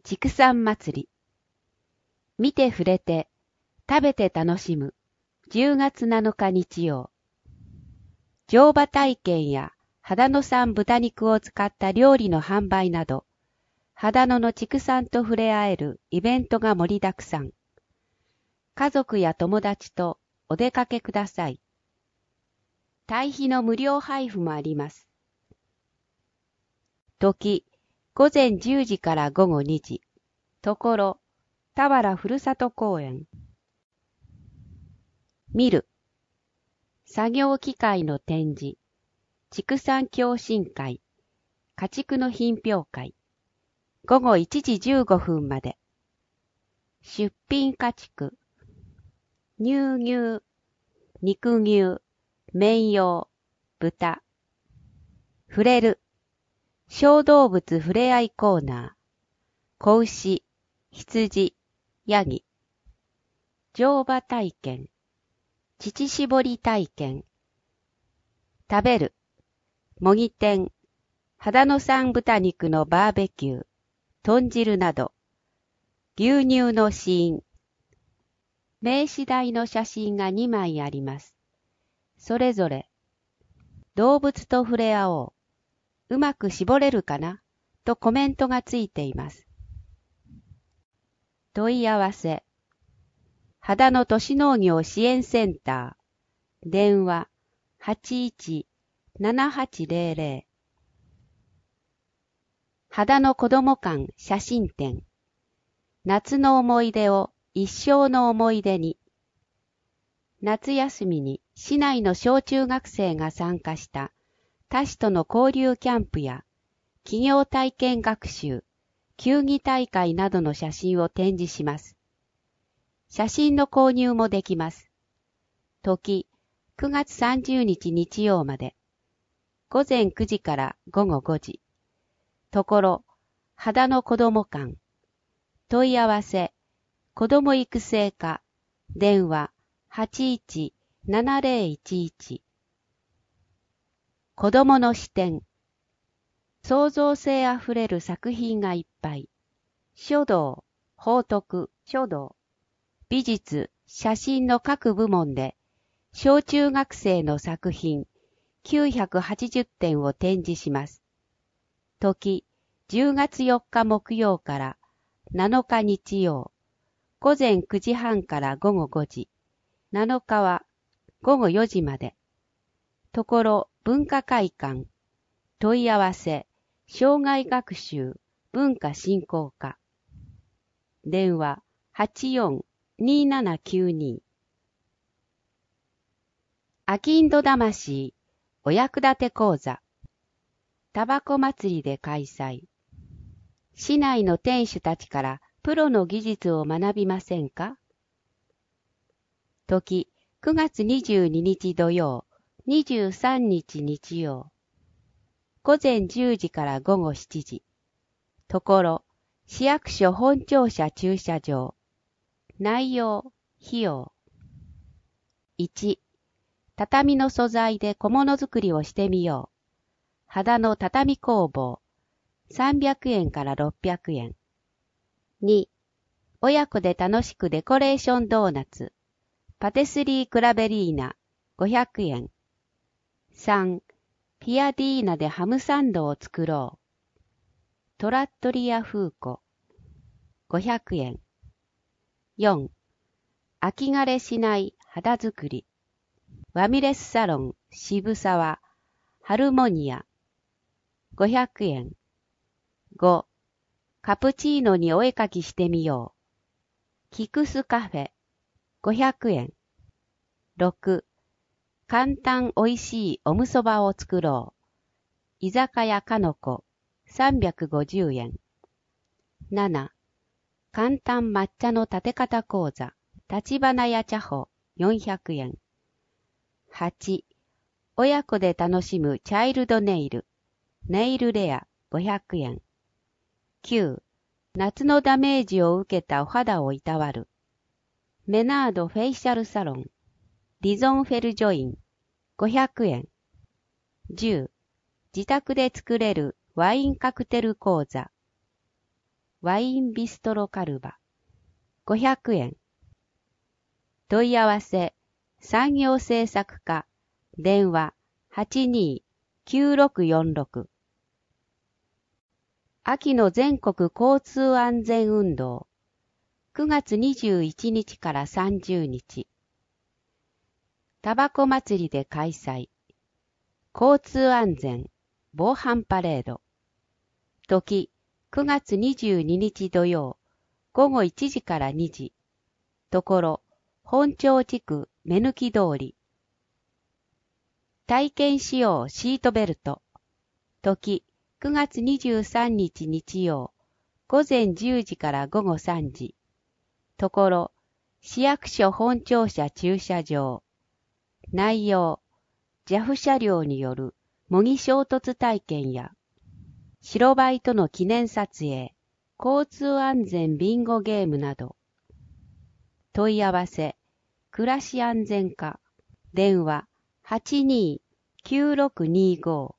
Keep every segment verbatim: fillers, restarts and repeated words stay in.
畜産祭り。見て触れて、食べて楽しむ、じゅうがつなのか日曜。乗馬体験や秦野産豚肉を使った料理の販売など、秦野の畜産と触れ合えるイベントが盛りだくさん。家族や友達とお出かけください。堆肥の無料配布もあります。時、ごぜんじゅうじからごごにじ。ところ、田原ふるさと公園。見る。作業機械の展示。畜産共進会。家畜の品評会。ごごいちじじゅうごふんまで。出品家畜。乳牛、肉牛、綿羊、豚。触れる。小動物ふれあいコーナー。子牛、羊、ヤギ。乗馬体験。乳搾り体験。食べる。模擬店。秦野産豚肉のバーベキュー。豚汁など。牛乳の試飲。名刺台の写真がにまいあります。それぞれ。動物と触れ合おう。うまく絞れるかなとコメントがついています。問い合わせ。秦野都市農業支援センター。電話 はちいち ななはちぜろぜろ。秦野子ども館写真展。夏の思い出を一生の思い出に。夏休みに市内の小中学生が参加した他市との交流キャンプや企業体験学習、球技大会などの写真を展示します。写真の購入もできます。時、くがつさんじゅうにち日曜まで。ごぜんくじからごごごじ。ところ、秦野子ども館。問い合わせ、子ども育成課。電話 はちいち ななぜろいちいち。子どもの視点。創造性あふれる作品がいっぱい。書道、宝徳、書道。美術、写真の各部門で、小中学生の作品きゅうひゃくはちじゅってんを展示します。時、じゅうがつよっか木曜からなのか日曜、ごぜんくじはんからごごごじ、なのかはごごよじまで。ところ、文化会館、問い合わせ、障害学習、文化振興課。電話 はちよん にーななきゅうに。あきんど魂お役立て講座。タバコ祭りで開催。市内の店主たちからプロの技術を学びませんか？時、くがつにじゅうににち土曜、にじゅうさんにち日曜。ごぜんじゅうじからごごしちじ。ところ、市役所本庁舎駐車場。内容、費用。いち、畳の素材で小物作りをしてみよう。秦野畳工房。さんびゃくえんからろっぴゃくえん。に、親子で楽しくデコレーションドーナツ。パティスリークラベリーナ。ごひゃくえん。さん、ピアディーナでハムサンドを作ろう。トラットリア風子。ごひゃくえん。よん、秋枯れしない肌作り。ワミレスサロン渋沢。ハルモニア。ごひゃくえん。ご、カプチーノにお絵かきしてみよう。キクスカフェ。ごひゃくえん。ろく、簡単おいしいおむそばを作ろう。居酒屋かのこ。さんびゃくごじゅうえん。なな、簡単抹茶の立て方講座。立花屋茶舗。よんひゃくえん。はち、親子で楽しむチャイルドネイル。ネイルレア。ごひゃくえん。きゅう、夏のダメージを受けたお肌をいたわる。メナードフェイシャルサロン。リゾンフェルジョイン。ごひゃくえん。じゅう、自宅で作れるワインカクテル講座。 ワインビストロカルバごひゃくえん。問い合わせ産業政策課電話 はちにーきゅうろくよんろく。秋の全国交通安全運動くがつにじゅういちにちからさんじゅうにち。タバコ祭りで開催。交通安全防犯パレード。時くがつにじゅうににち土曜ごごいちじからにじ。ところ本町地区目抜き通り。体験しようシートベルト。時くがつにじゅうさんにち日曜ごぜんじゅうじからごごさんじ。ところ市役所本庁舎駐車場。内容 ジャフ 車両による模擬衝突体験や白バイとの記念撮影、交通安全ビンゴゲームなど。問い合わせ暮らし安全課電話 はちにーきゅうろくにご。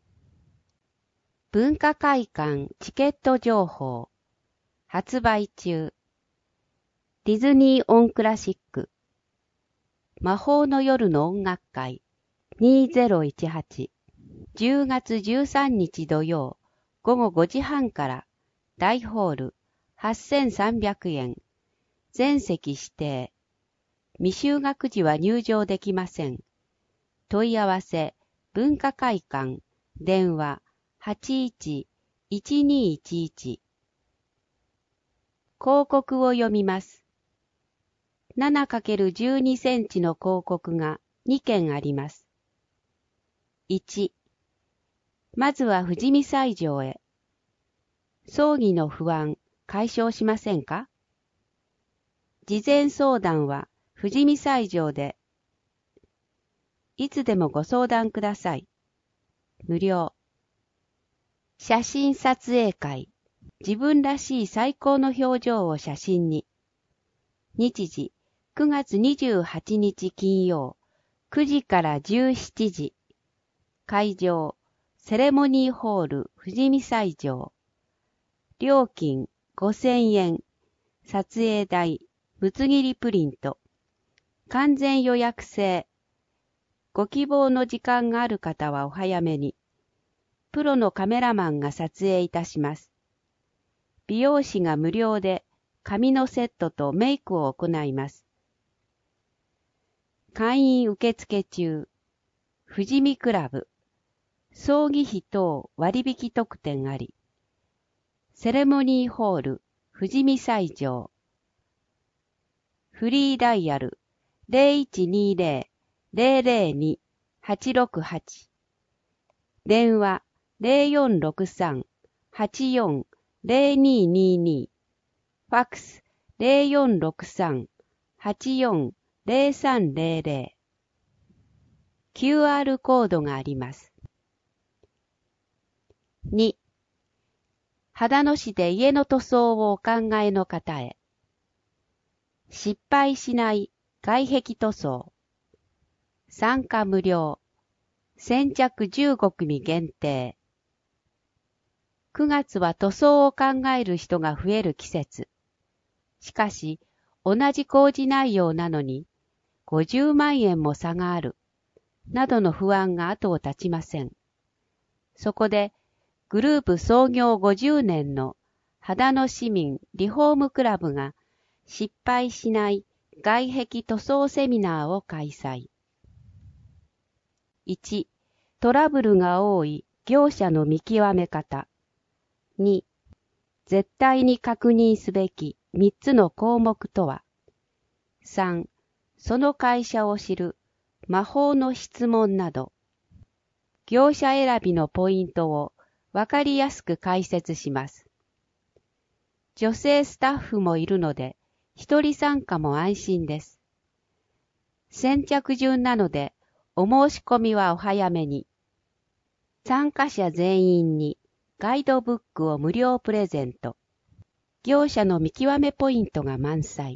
文化会館チケット情報発売中。ディズニーオンクラシック魔法の夜の音楽会にせんじゅうはち。じゅうがつじゅうさんにち土曜ごごごじはんから大ホールはっせんさんびゃくえん。全席指定。未就学時は入場できません。問い合わせ文化会館電話 はちいちいちにいちいち。広告を読みます。ななかけるじゅうに センチの広告がにけんあります。いち、まずは富士見斎場へ。葬儀の不安解消しませんか？事前相談は富士見斎場で。いつでもご相談ください。無料。写真撮影会。自分らしい最高の表情を写真に。日時くがつにじゅうはちにち金曜くじからじゅうしちじ。会場セレモニーホール富士見斎場。料金ごせんえん。撮影代ぶつ切りプリント。完全予約制。ご希望の時間がある方はお早めに。プロのカメラマンが撮影いたします。美容師が無料で髪のセットとメイクを行います。会員受付中。富士見クラブ。葬儀費等割引特典あり。セレモニーホール富士見斎場。フリーダイヤル ゼロいちにゼロ ゼロゼロに はちろくはち。電話ゼロよんろくさん はちよん ゼロににに。ファックスゼロよんろくさん はちよん ゼロさんゼロゼロ。キューアール コードがあります。に、秦野市で家の塗装をお考えの方へ。失敗しない外壁塗装。参加無料。先着じゅうごくみ限定。くがつは塗装を考える人が増える季節。しかし、同じ工事内容なのに、ごじゅうまんえんも差がある。などの不安が後を絶ちません。そこで、グループ創業ごじゅうねんの秦野市民リフォームクラブが失敗しない外壁塗装セミナーを開催。いち、トラブルが多い業者の見極め方。に、絶対に確認すべきみっつの項目とは。さん、その会社を知る魔法の質問など。業者選びのポイントをわかりやすく解説します。女性スタッフもいるので、一人参加も安心です。先着順なので、お申し込みはお早めに。参加者全員にガイドブックを無料プレゼント。業者の見極めポイントが満載。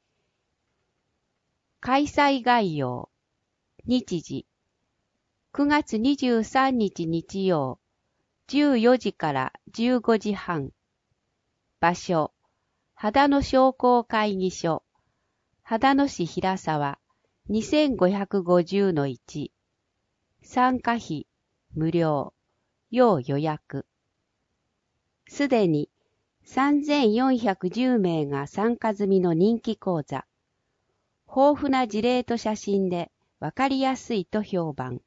開催概要。日時。くがつにじゅうさんにち日曜。じゅうよじからじゅうごじはん。 場所、秦野商工会議所、秦野市平沢 にせんごひゃくごじゅうのいち。参加費、無料、要予約。すでにさんぜんよんひゃくじゅうめいが参加済みの人気講座。豊富な事例と写真でわかりやすいと評判。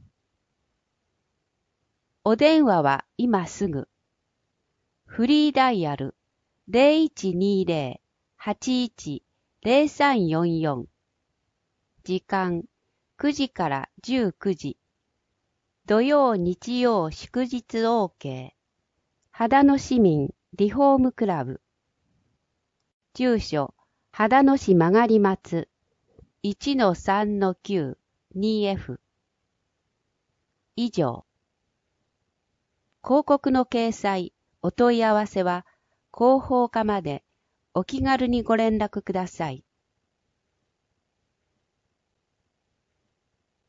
お電話は今すぐ。フリーダイヤル ゼロいちにゼロ はちいち ゼロさんよんよん。時間くじからじゅうくじ。土曜日曜祝日 OK。秦野市民リフォームクラブ。住所、秦野市曲り松 いちのさんのきゅう にエフ。以上。広告の掲載、お問い合わせは広報課までお気軽にご連絡ください。